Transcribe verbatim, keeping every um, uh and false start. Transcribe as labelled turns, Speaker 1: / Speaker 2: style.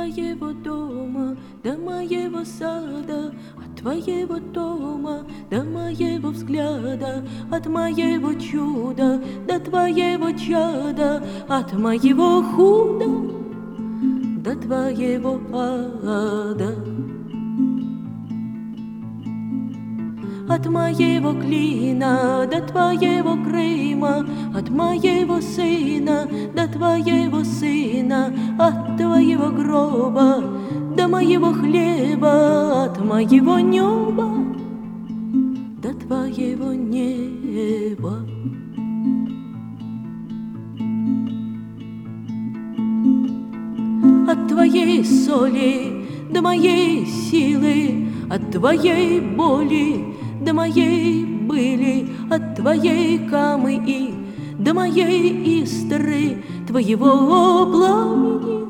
Speaker 1: твоего дома до моего сада, от твоего дома до моего взгляда, от моего чуда до твоего чада, от моего худа до твоего ада. От моего клина до твоего Крыма, от моего сына до твоего сына, от твоего гроба до моего хлеба, от моего неба до твоего неба. От твоей соли до моей силы, от твоей боли до моей были, от твоей камы и до моей истры, твоего пламени